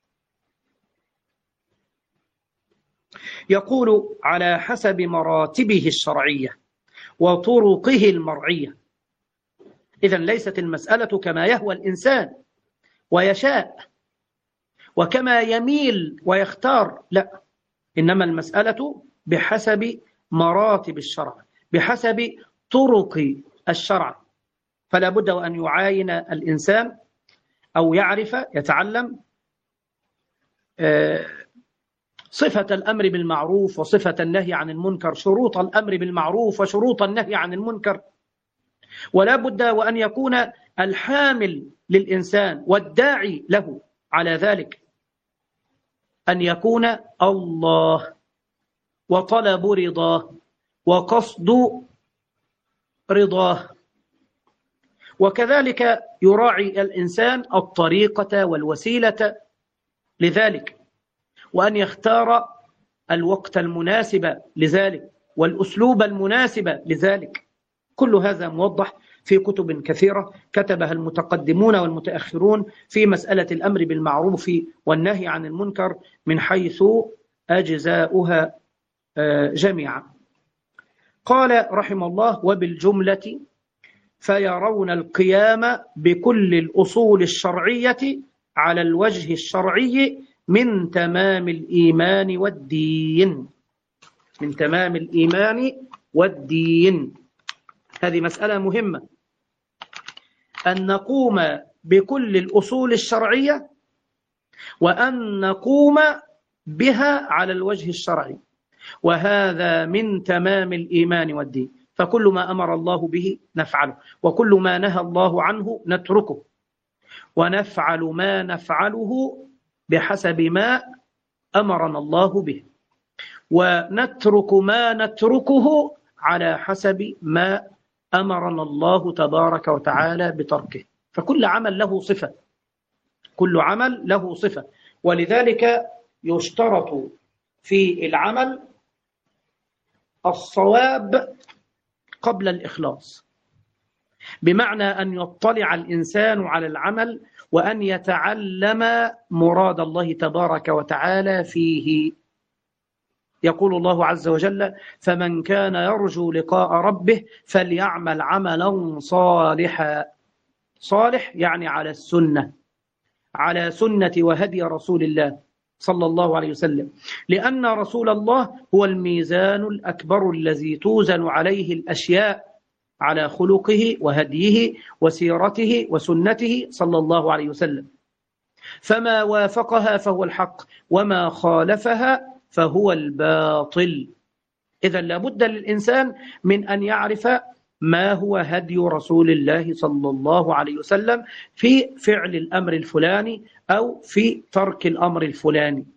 يقول على حسب مراتبه الشرعية وطرقه المرعية. إذن ليست المسألة كما يهوى الإنسان ويشاء وكما يميل ويختار، لا، إنما المسألة بحسب مراتب الشرع، بحسب طرق الشرع. فلا بد وأن يعاين الإنسان أو يعرف يتعلم صفة الأمر بالمعروف وصفة النهي عن المنكر، شروط الأمر بالمعروف وشروط النهي عن المنكر. ولا بد وأن يكون الحامل للإنسان والداعي له على ذلك أن يكون الله وطلب رضاه وقصد رضاه، وكذلك يراعي الإنسان الطريقة والوسيلة لذلك، وأن يختار الوقت المناسب لذلك والأسلوب المناسب لذلك. كل هذا موضح في كتب كثيرة كتبها المتقدمون والمتأخرون في مسألة الأمر بالمعروف والنهي عن المنكر من حيث أجزاؤها جميعا. قال رحمه الله: وبالجملة فيرون القيام بكل الأصول الشرعية على الوجه الشرعي من تمام الإيمان والدين. من تمام الإيمان والدين. هذه مسألة مهمة، أن نقوم بكل الأصول الشرعية وأن نقوم بها على الوجه الشرعي، وهذا من تمام الإيمان والدين. فكل ما أمر الله به نفعله، وكل ما نهى الله عنه نتركه، ونفعل ما نفعله بحسب ما أمرنا الله به، ونترك ما نتركه على حسب ما أمرنا الله تبارك وتعالى بتركه. فكل عمل له صفة، كل عمل له صفة. ولذلك يشترط في العمل الصواب قبل الإخلاص، بمعنى أن يطلع الإنسان على العمل وأن يتعلم مراد الله تبارك وتعالى فيه. يقول الله عز وجل: فمن كان يرجو لقاء ربه فليعمل عملا صالحا. صالح يعني على السنة، على سنة وهدي رسول الله صلى الله عليه وسلم، لأن رسول الله هو الميزان الأكبر الذي توزن عليه الأشياء، على خلقه وهديه وسيرته وسنته صلى الله عليه وسلم. فما وافقها فهو الحق، وما خالفها فهو الباطل. إذا لابد للإنسان من أن يعرف ما هو هدي رسول الله صلى الله عليه وسلم في فعل الأمر الفلاني أو في ترك الأمر الفلاني.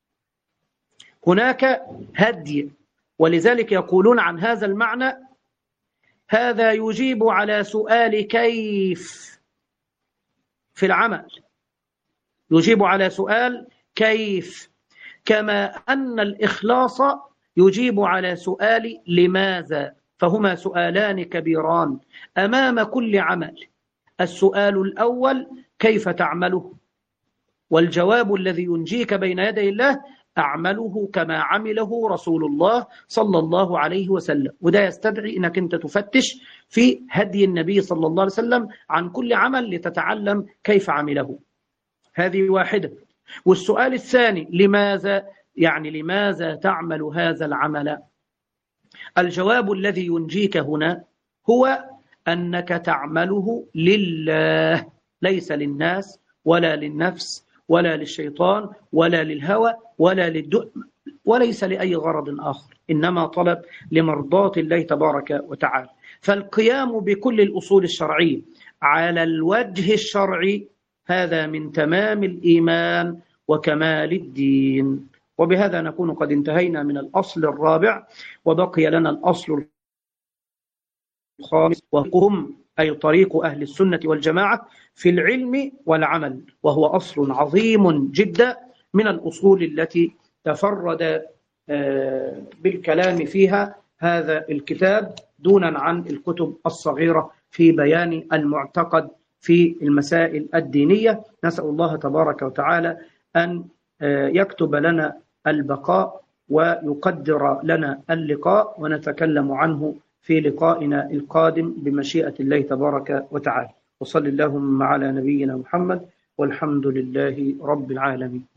هناك هدي، ولذلك يقولون عن هذا المعنى: هذا يجيب على سؤال كيف في العمل، يجيب على سؤال كيف، كما أن الإخلاص يجيب على سؤال لماذا. فهما سؤالان كبيران أمام كل عمل. السؤال الأول: كيف تعمله؟ والجواب الذي ينجيك بين يدي الله: أعمله كما عمله رسول الله صلى الله عليه وسلم. وده يستدعي أنك أنت تفتش في هدي النبي صلى الله عليه وسلم عن كل عمل لتتعلم كيف عمله. هذه واحدة. والسؤال الثاني: لماذا؟ يعني لماذا تعمل هذا العمل؟ الجواب الذي ينجيك هنا هو أنك تعمله لله، ليس للناس ولا للنفس ولا للشيطان ولا للهوى ولا للدؤم، وليس لأي غرض آخر، إنما طلب لمرضاة الله تبارك وتعالى. فالقيام بكل الأصول الشرعية على الوجه الشرعي هذا من تمام الإيمان وكمال الدين. وبهذا نكون قد انتهينا من الأصل الرابع، وبقي لنا الأصل الخامس وهم أي طريق أهل السنة والجماعة في العلم والعمل، وهو أصل عظيم جدا من الأصول التي تفرد بالكلام فيها هذا الكتاب دونا عن الكتب الصغيرة في بيان المعتقد في المسائل الدينية. نسأل الله تبارك وتعالى أن يكتب لنا البقاء ويقدر لنا اللقاء، ونتكلم عنه في لقائنا القادم بمشيئة الله تبارك وتعالى. وصل اللهم على نبينا محمد، والحمد لله رب العالمين.